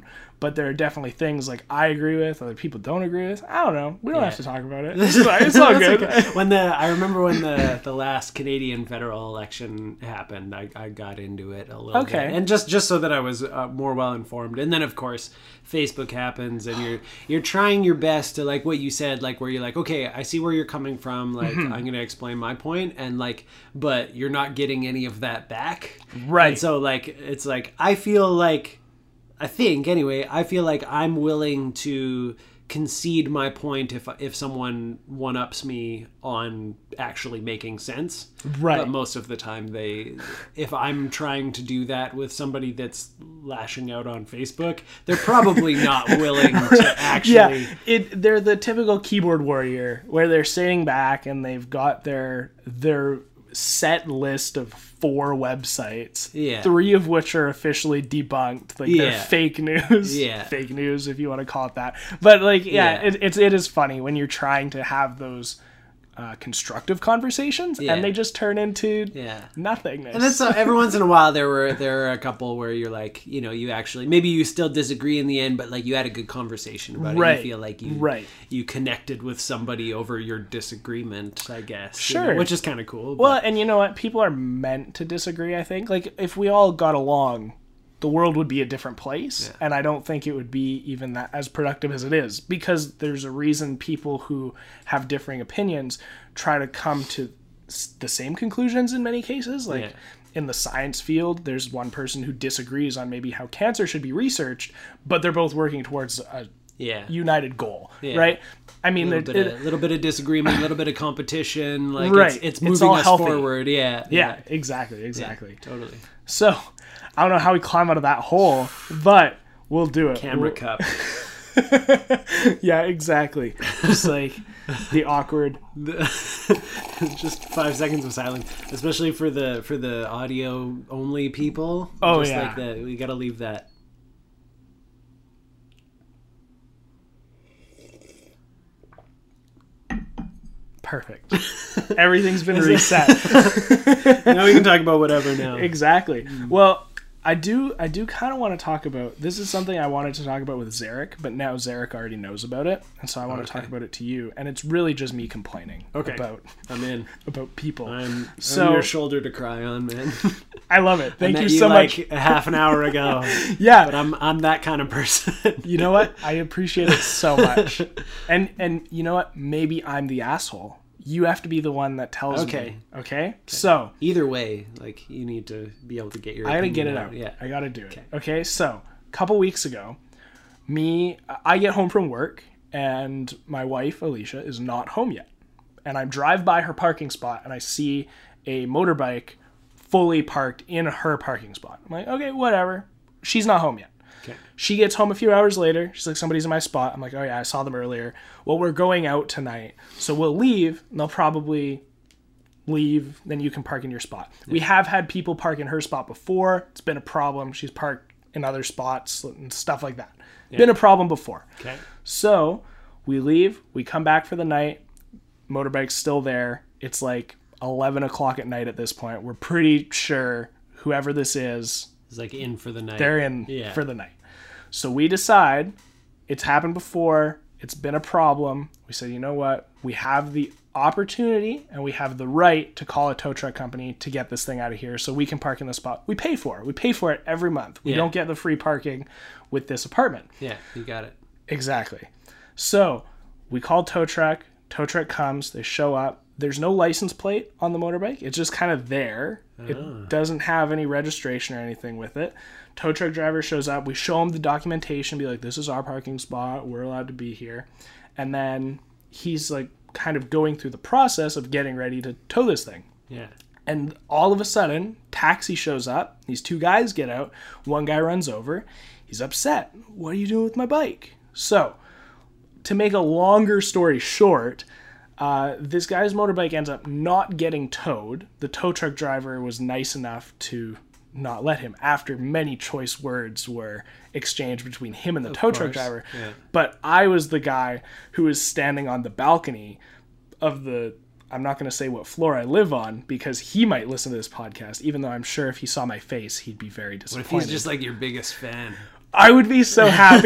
but there are definitely things like I agree with, other people don't agree with. I don't know. We don't Yeah. have to talk about it. It's, fine. It's all good. Okay. When the I remember when the, the last Canadian federal election happened, I, I got into it a little Okay. bit, and just just so that I was uh, more well informed. And then of course Facebook happens, and you're you're trying your best to, like what you said, like where you're like, okay, I see where you're coming from. Like Mm-hmm. I'm going to explain my point, and like, but you're not getting any of that back, Right. And so like it's like I feel like. I think anyway, I feel like I'm willing to concede my point if if someone one-ups me on actually making sense. Right. But most of the time they if I'm trying to do that with somebody that's lashing out on Facebook, they're probably not willing to actually Yeah, it they're the typical keyboard warrior where they're sitting back and they've got their their set list of four websites, Yeah. three of which are officially debunked, like they're Yeah. fake news, Yeah. fake news if you want to call it that. But like, yeah, Yeah. It, it's it is funny when you're trying to have those uh, constructive conversations Yeah. and they just turn into Yeah. nothingness. And then so every once in a while there were there are a couple where you're like, you know, you actually maybe you still disagree in the end, but like you had a good conversation about Right. it. You feel like you Right. you connected with somebody over your disagreement, I guess. you Sure. know, which is kind of cool. Well, and you know what? People are meant to disagree, I think. Like, if we all got along, the world would be a different place. Yeah. And I don't think it would be even that as productive as it is. Because there's a reason people who have differing opinions try to come to s- the same conclusions in many cases. Like, Yeah. in the science field, there's one person who disagrees on maybe how cancer should be researched, but they're both working towards a yeah. united goal, Yeah. right? I mean, A little, it- bit of, little bit of disagreement, a little bit of competition, like Right. it's, it's It's moving all us healthy. forward. Yeah, yeah, exactly, exactly. totally. So, I don't know how we climb out of that hole, but we'll do it. Camera We'll- cup. Yeah, exactly. Just like the awkward. Just five seconds of silence, especially for the for the audio only people. Oh, Just yeah. like that, we got to leave that. Perfect. Everything's been reset. Now we can talk about whatever now. Exactly. Well, I do I do kind of want to talk about, this is something I wanted to talk about with Zarek, but now Zarek already knows about it, and so I want to Okay. talk about it to you, and it's really just me complaining Okay. about I'm in. about people. I'm, So- I'm your shoulder to cry on, man. I love it. Thank I you met so like much. a half an hour ago, Yeah. but I'm I'm that kind of person. You know what? I appreciate it so much. And and you know what? Maybe I'm the asshole. You have to be the one that tells Okay. me. Okay? So, Either way, like you need to be able to get your. I gotta opinion get it out. Yeah. I gotta do it. Okay. So, a couple weeks ago, me, I get home from work and my wife, Alicia, is not home yet. And I drive by her parking spot and I see a motorbike fully parked in her parking spot. I'm like, okay, whatever. She's not home yet. Okay. She gets home a few hours later. She's like, somebody's in my spot. I'm like, oh yeah, I saw them earlier. Well, we're going out tonight. So we'll leave. And they'll probably leave. Then you can park in your spot. We have had people park in her spot before. It's been a problem. She's parked in other spots and stuff like that. Been a problem before. Okay. So we leave. We come back for the night. Motorbike's still there. It's like eleven o'clock at night at this point. We're pretty sure whoever this is, It's like in for the night. they're in Yeah. for the night. So we decide, it's happened before, it's been a problem. We said, you know what? We have the opportunity and we have the right to call a tow truck company to get this thing out of here so we can park in the spot. We pay for it. We pay for it every month. We Yeah. don't get the free parking with this apartment. Yeah, you got it. Exactly. So we called tow truck. Tow truck comes. They show up. There's no license plate on the motorbike. It's just kind of there. It doesn't have any registration or anything with it. Tow truck driver shows up. We show him the documentation. Be like, this is our parking spot. We're allowed to be here. And then he's like kind of going through the process of getting ready to tow this thing. Yeah. And all of a sudden, taxi shows up. These two guys get out. One guy runs over. He's upset. What are you doing with my bike? So, to make a longer story short, uh, this guy's motorbike ends up not getting towed. The tow truck driver was nice enough to not let him after many choice words were exchanged between him and the tow truck course, driver. yeah. But I was the guy who was standing on the balcony of the, I'm not going to say what floor I live on because he might listen to this podcast, even though I'm sure if he saw my face, he'd be very What if disappointed. he's just like your biggest fan? I would be so happy.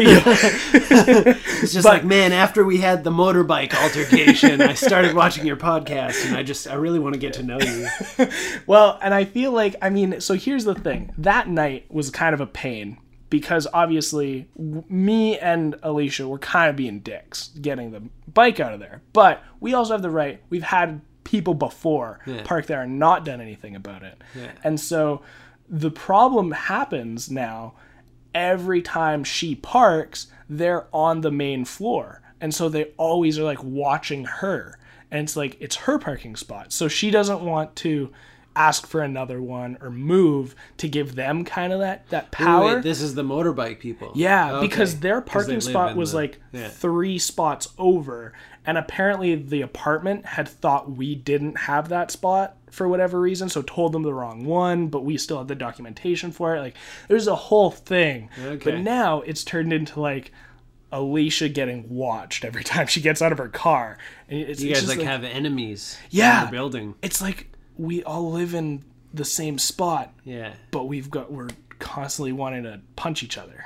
It's just But- like, man, after we had the motorbike altercation, I started watching your podcast, and I just, I really want to get to know you. Well, and I feel like, I mean, so here's the thing. That night was kind of a pain because obviously w- me and Alicia were kind of being dicks getting the bike out of there. But we also have the right. We've had people before Yeah. park there and not done anything about it. Yeah. And so the problem happens now every time she parks, they're on the main floor. And so they always are like watching her. And it's like, it's her parking spot. So she doesn't want to ask for another one or move to give them kind of that, that power. Wait, this is the motorbike people. Yeah, Okay. because their 'Cause they parking live spot in was the- like yeah. three spots over. And apparently the apartment had thought we didn't have that spot for whatever reason, so told them the wrong one, but we still had the documentation for it. Like, there's a whole thing. Okay. But now it's turned into like Alicia getting watched every time she gets out of her car. And it's, You it's guys just like, have enemies Yeah. in the building. It's like we all live in the same spot, Yeah. but we've got we're constantly wanting to punch each other.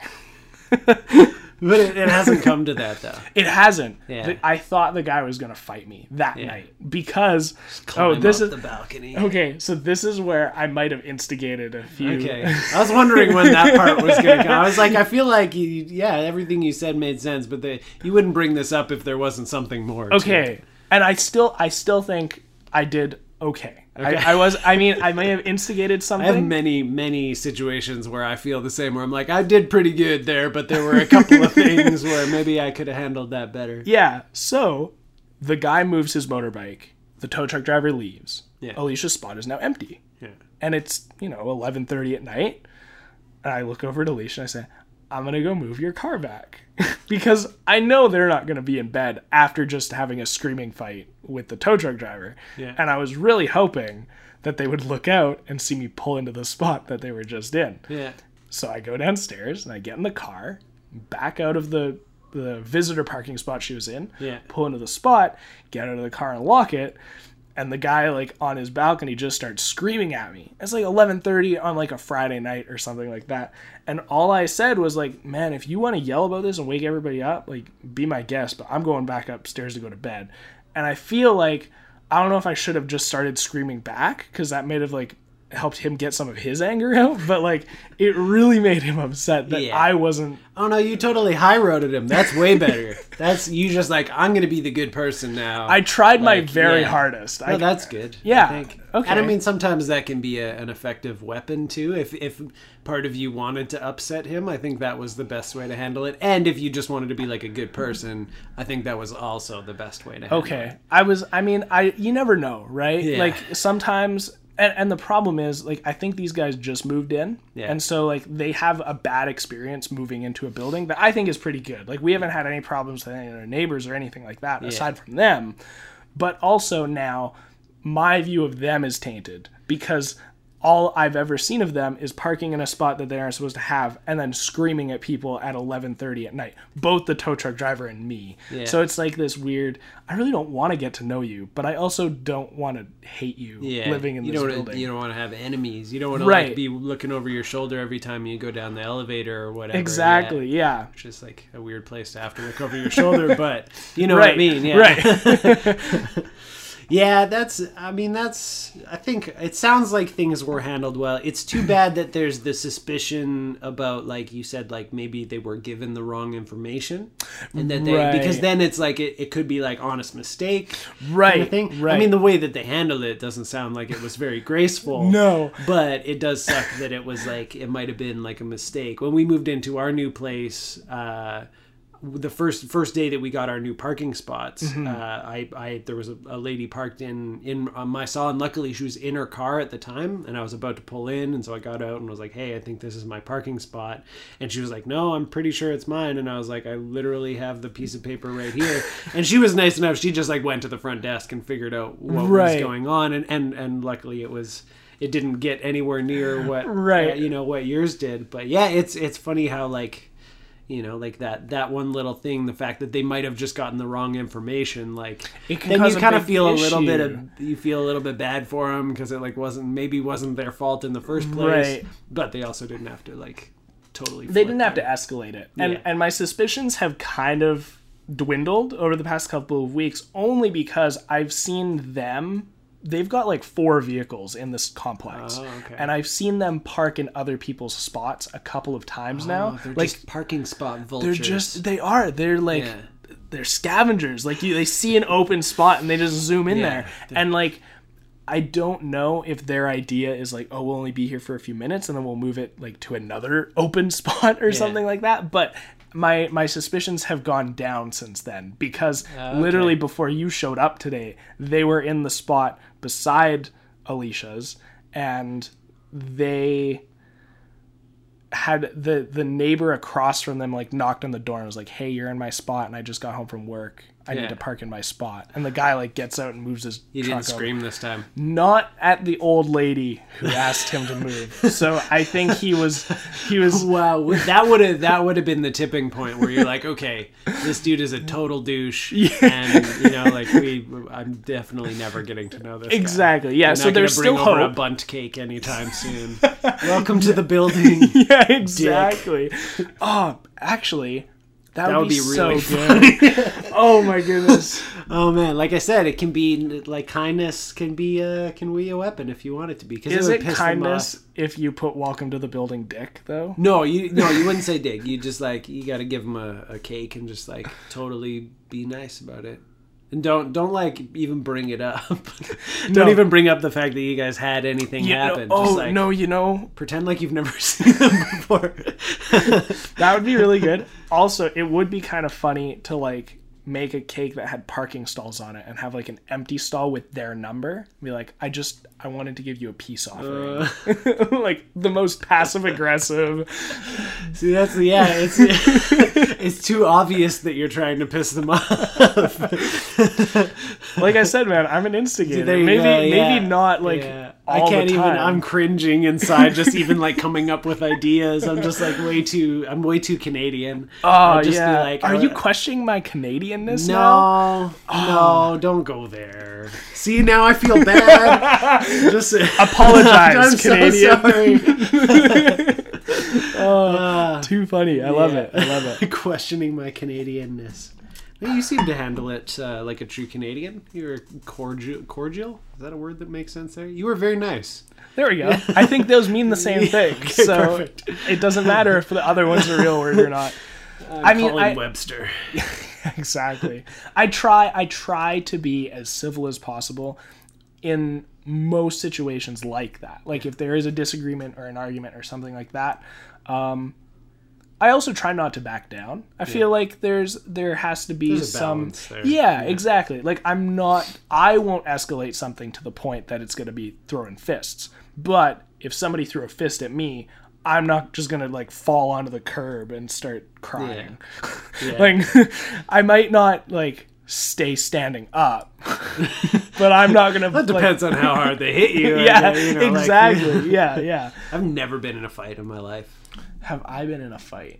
But it, it hasn't come to that, though. It hasn't. Yeah. The- I thought the guy was going to fight me that Yeah. night because Climb oh, this up is the balcony. okay. So this is where I might have instigated a few. Okay. I was wondering when that part was going to come. I was like, I feel like, you, yeah, everything you said made sense, but the, you wouldn't bring this up if there wasn't something more. to it. Okay, and I still, I still think I did okay. Okay. I, I was. I mean, I may have instigated I something. have many, many situations where I feel the same, where I'm like, I did pretty good there, but there were a couple of things where maybe I could have handled that better. Yeah. So the guy moves his motorbike. The tow truck driver leaves. Yeah. Alicia's spot is now empty. Yeah. And it's, you know, eleven thirty at night. And I look over at Alicia and I say, I'm going to go move your car back. Because I know they're not going to be in bed after just having a screaming fight with the tow truck driver. Yeah. And I was really hoping that they would look out and see me pull into the spot that they were just in. Yeah. So I go downstairs and I get in the car, back out of the, the visitor parking spot she was in, Yeah. pull into the spot, get out of the car and lock it. And the guy, like, on his balcony just starts screaming at me. It's like eleven thirty on, like, a Friday night or something like that. And all I said was, like, man, if you want to yell about this and wake everybody up, like, be my guest, but I'm going back upstairs to go to bed. And I feel like, I don't know if I should have just started screaming back, because that may have, like, helped him get some of his anger out. But, like, it really made him upset that Yeah. I wasn't... Oh no, you totally high roaded him. That's way better. That's you just like, I'm gonna be the good person now. I tried my Like, very yeah. hardest. No, I, that's good. Yeah, I think. okay. And I mean, sometimes that can be a, an effective weapon too. If if part of you wanted to upset him, I think that was the best way to handle it. And if you just wanted to be like a good person, I think that was also the best way to handle it. Okay. I was, I mean, I, you never know, right? Yeah. Like sometimes, and, and the problem is, like, I think these guys just moved in. Yeah. And so, like, they have a bad experience moving into a building that I think is pretty good. Like, we haven't had any problems with any of their neighbors or anything like that, aside from them. But also now, my view of them is tainted because all I've ever seen of them is parking in a spot that they aren't supposed to have and then screaming at people at eleven thirty at night, both the tow truck driver and me. Yeah. So it's like this weird, I really don't want to get to know you, but I also don't want to hate you Yeah, living in you this don't building. wanna, you don't want to have enemies. You don't want to Right. like be looking over your shoulder every time you go down the elevator or whatever. Exactly, Yeah. yeah. Which is like a weird place to have to look over your shoulder, but you know Right, what I mean. Yeah. right. Yeah, that's, I mean, that's, I think it sounds like things were handled well. It's too bad that there's the suspicion about, like you said, like maybe they were given the wrong information. And that they, Right. because then it's like, it, it could be like honest mistake. Right, Kind of thing. right. I mean, the way that they handled it doesn't sound like it was very graceful. No. But it does suck that it was like, it might have been like a mistake. When we moved into our new place, uh, the first first day that we got our new parking spots, Mm-hmm. uh, I, I there was a, a lady parked in in on my saw, and luckily she was in her car at the time, and I was about to pull in, and so I got out and was like, "Hey, I think this is my parking spot," and she was like, "No, I'm pretty sure it's mine," and I was like, "I literally have the piece of paper right here," and she was nice enough; she just like went to the front desk and figured out what Right. was going on, and and and luckily it was. It didn't get anywhere near what Right. uh, you know what yours did, but yeah, it's it's funny how like. You know, like that that one little thing, the fact that they might have just gotten the wrong information, like It can then cause you a kind of big feel a little bit issue. of you feel a little bit bad for them because it like wasn't maybe wasn't their fault in the first place, Right. but they also didn't have to like totally. They didn't have them. to escalate it, and Yeah. and my suspicions have kind of dwindled over the past couple of weeks, only because I've seen them. They've got like four vehicles in this complex, Oh, okay. and I've seen them park in other people's spots a couple of times now. Oh, they're Like just parking spot vultures. they're just they are they're like Yeah. they're scavengers. Like you, they see an open spot and they just zoom in Yeah. there, and like. I don't know if their idea is like, oh, we'll only be here for a few minutes and then we'll move it like to another open spot or something like that. But my my suspicions have gone down since then because Okay. literally before you showed up today, they were in the spot beside Alicia's, and they had the the neighbor across from them like knocked on the door and was like, hey, you're in my spot and I just got home from work. I Yeah. need to park in my spot. And the guy like gets out and moves his You truck didn't over. scream this time. Not at the old lady who asked him to move. So I think he was he was Wow, that would have that would have been the tipping point where you're like, okay, this dude is a total douche, and you know, like we, I'm definitely never getting to know this guy. exactly yeah. You're So not there's gonna bring still over a hope. bunt cake anytime soon. Welcome to the building. Yeah, exactly. Oh, actually, that, That would would be, be so really good. Oh my goodness. Oh man, like I said, it can be like kindness can be uh can be a weapon if you want it to be. Because Is it, it would piss them off. kindness if you put "Welcome to the Building" Dick though? No, you no, you wouldn't say dig. You just like you got to give them a, a cake and just like totally be nice about it, and don't don't like even bring it up. Don't No. even bring up the fact that you guys had anything You know- happen. oh just like no, you know pretend like you've never seen them before. that would be really good. Also, it would be kind of funny to like make a cake that had parking stalls on it and have like an empty stall with their number. Be like, I just I wanted to give you a peace offering. Uh. Like the most passive aggressive. See, that's yeah. It's it's too obvious that you're trying to piss them off. Like I said, man, I'm an instigator. There you maybe go, yeah. maybe not like Yeah. all I can't the even. time. I'm cringing inside, just even like coming up with ideas. I'm just like way too. I'm way too Canadian. Oh I'd just be yeah. like, Are I- you questioning my Canadianness now? No, no, don't go there. See, now I feel bad. Just Apologize, I'm Canadian. So sorry. Uh, Too funny. I love yeah. it. I love it. Questioning my Canadianness. Well, you seem to handle it uh, like a true Canadian. You're cordial. Cordial? Is that a word that makes sense there? You were very nice. There we go. I think those mean the same thing. Okay, so perfect. it doesn't matter if the other one's a real word or not. I'm I mean, calling I- Webster. Exactly. I try I try to be as civil as possible in most situations like that. Like if there is a disagreement or an argument or something like that. Um I also try not to back down. I feel like there's there has to be There's a some balance there. Yeah, Yeah. exactly. Like I'm not I won't escalate something to the point that it's going to be throwing fists. But if somebody threw a fist at me, I'm not just gonna like fall onto the curb and start crying. Yeah. Like I might not like stay standing up, but I'm not gonna. That depends on how hard they hit you. Yeah, and, uh, you know, like- exactly. yeah, yeah. I've never been in a fight in my life. Have I been in a fight?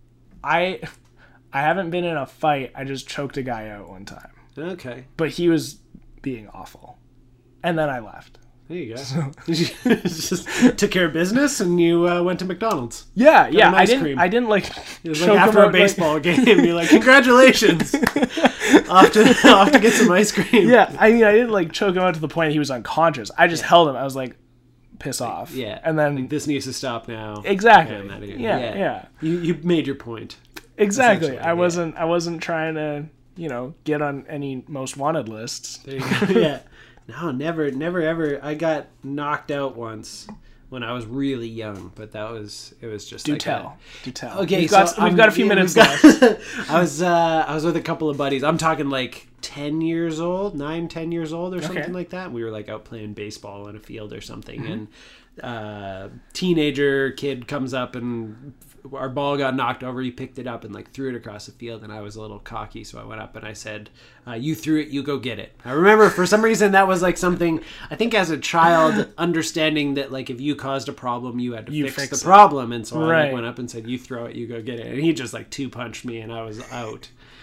I, I haven't been in a fight. I just choked a guy out one time, Okay. but he was being awful, and then I left. There you go. Just took care of business, and you uh, went to McDonald's. Yeah, yeah. an I ice didn't. cream. I didn't like. It was choke like him after out, a like- baseball game, you're like, "Congratulations! off to off to get some ice cream." Yeah, I mean, I didn't like choke him out to the point he was unconscious. I just held him. I was like, piss off. Yeah. and then Like, this needs to stop now. exactly. Okay, I'm outta here. Yeah, yeah, You you made your point. exactly. Essentially, I yeah. wasn't. I wasn't trying to, you know, get on any most wanted lists. There you go. Yeah. No, never, never, ever. I got knocked out once when I was really young, but that was it was just Do like tell. Do tell. Okay, we've got so we've I'm- got a few yeah, minutes we've got- left. I was uh, I was with a couple of buddies. I'm talking like ten years old, nine, ten years old, or something Okay. like that. We were like out playing baseball in a field or something, Mm-hmm. and uh, teenager kid comes up and our ball got knocked over. He picked it up and like threw it across the field, and I was a little cocky, so I went up and I said, uh, "You threw it, you go get it." I remember for some reason that was like something I think as a child understanding that like if you caused a problem, you had to You fix, fix the it. problem, and so I Right. like, went up and said, "You throw it, you go get it," and he just like two punched me, and I was out.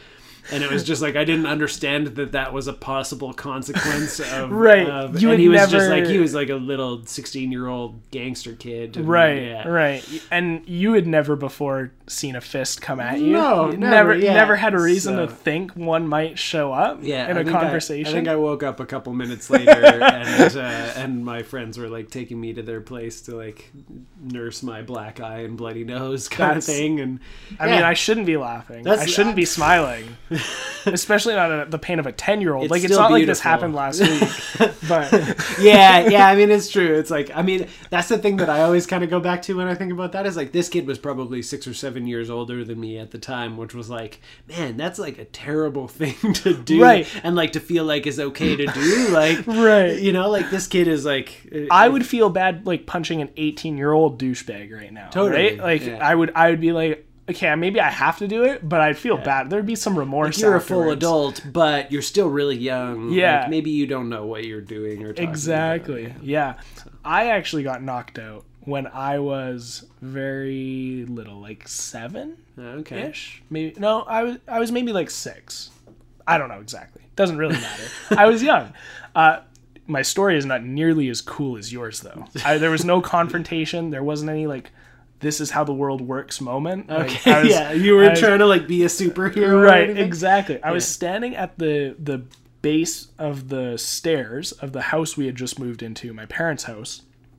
and it was just like I didn't understand that that was a possible consequence of right. Of, you and would he was never... just like he was like a little sixteen year old gangster kid. And, right, yeah. right. And you had never before seen a fist come at you. No, you never, never, yeah. never had a reason So- to think one might show up Yeah, in I a think I- conversation. I, think I woke up a couple minutes later, and uh, and my friends were like taking me to their place to like nurse my black eye and bloody nose kind That's- of thing. And I yeah. mean, I shouldn't be laughing. That's- I shouldn't be smiling, especially not at the pain of a ten-year-old. It's Like, it's still not like this beautiful. happened last week. But yeah, yeah. I mean, it's true. It's like, I mean, that's the thing that I always kind of go back to when I think about that is like this kid was probably six or seven years older than me at the time, which was like, man, that's like a terrible thing to do, Right. And like to feel like is okay to do, like, Right. You know, like this kid is like, I would feel bad, like, punching an eighteen-year-old douchebag right now. Totally, Right? Like, yeah. I would, I would be like, okay, maybe I have to do it, but I'd feel bad. There'd be some remorse. You're a full afterwards. adult, but you're still really young. Yeah. Like, maybe you don't know what you're doing or talking Exactly. about. Yeah. I actually got knocked out when I was very little, like seven Okay. ish. Maybe no, I was I was maybe like six. I don't know exactly. Doesn't really matter. I was young. Uh, my story is not nearly as cool as yours, though. I, there was no confrontation. There wasn't any like, "this is how the world works" moment. Like, Okay. I was- yeah, you were I was- trying to like be a superhero, or right? anything? Exactly. I was Yeah. standing at the the base of the stairs of the house we had just moved into, my parents' house,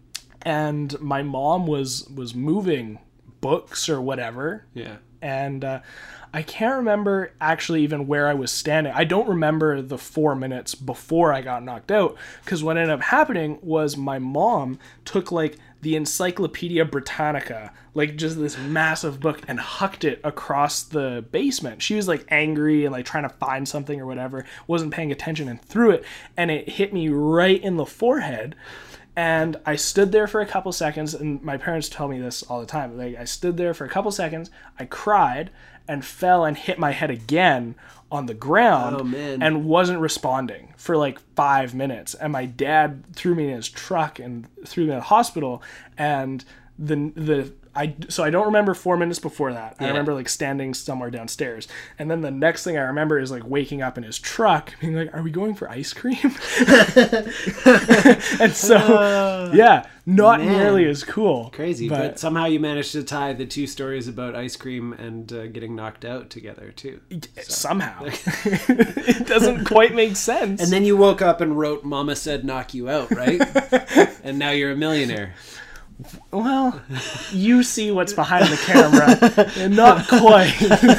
and my mom was was moving books or whatever, Yeah. and uh, I can't remember actually even where I was standing. I don't remember the four minutes before I got knocked out, because what ended up happening was my mom took like the Encyclopedia Britannica, like just this massive book, and hucked it across the basement. She was like angry and like trying to find something or whatever, wasn't paying attention, and threw it, and it hit me right in the forehead. And I stood there for a couple seconds, and my parents tell me this all the time. Like, I stood there for a couple seconds, I cried, and fell and hit my head again on the ground, Oh, man. and wasn't responding for like five minutes. And my dad threw me in his truck and threw me to the hospital. And the the I so I don't remember four minutes before that. I Yeah. remember like standing somewhere downstairs, and then the next thing I remember is like waking up in his truck, being like, "Are we going for ice cream?" And so, yeah, not man. nearly as cool. Crazy, but, but, somehow you managed to tie the two stories about ice cream and uh, getting knocked out together too. somehow it doesn't quite make sense. And then you woke up and wrote "Mama said knock you out," right? And now you're a millionaire. well, you see what's behind the camera, and not quite.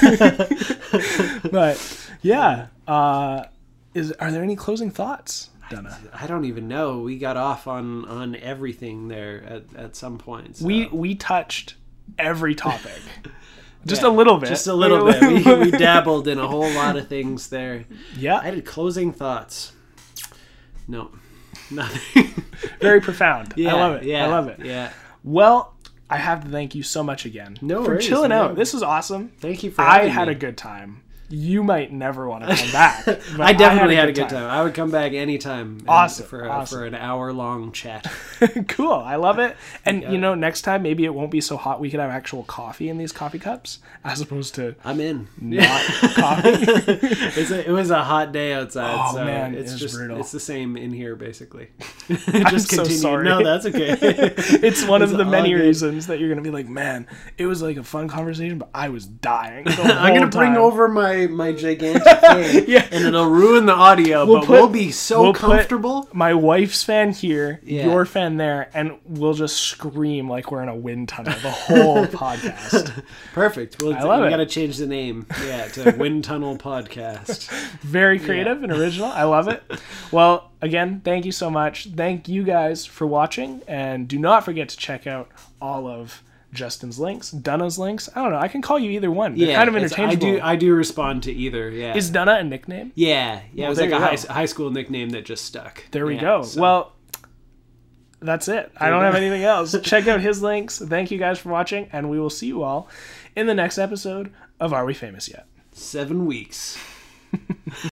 But yeah, uh, is are there any closing thoughts, Donna? I don't even know. We got off on on everything there at, at some point. so. We we touched every topic, just Yeah, a little bit, Just a little bit. We, we dabbled in a whole lot of things there. Yeah, I did closing thoughts. No, nothing. very profound. Yeah, I love it. Yeah, I love it. Yeah. Well, I have to thank you so much again No for worries, chilling no. out. This was awesome. Thank you for I having had me. a good time. You might never want to come back. but I definitely had a good time. I would come back anytime. and Awesome, For, a, awesome. for an hour long chat. Cool. I love it. And Yeah. you know, next time maybe it won't be so hot. We could have actual coffee in these coffee cups as opposed to I'm in. not coffee. It's a, it was a hot day outside, Oh, so man, it's it was just brutal. it's the same in here basically. I'm just so continue. sorry. No, that's okay. It's one of It's the all many good. reasons that you're going to be like, man, it was like a fun conversation, but I was dying. the I'm gonna whole bring time." over my my gigantic thing, Yeah. and it'll ruin the audio, We'll but put- we'll be so we'll put comfortable. My wife's fan here, Yeah. your fan there, and we'll just scream like we're in a wind tunnel the whole podcast. Perfect. Well, I love we it. got to change the name, yeah, to Wind Tunnel Podcast. Very creative and original. I love it. Well, again, thank you so much. Thank you guys for watching, and do not forget to check out all of Justin's links, Donna's links. I don't know. I can call you either one. They're Yeah, kind of it's- interchangeable. I do. I do respond to either. Yeah. Is Donna a nickname? yeah. Yeah. It was there like a you high, go. high school nickname that just stuck. There we Yeah, go. so- Well, that's it. I you don't go. have anything else. Check out his links. Thank you guys for watching, and we will see you all in the next episode of Are We Famous Yet? seven weeks.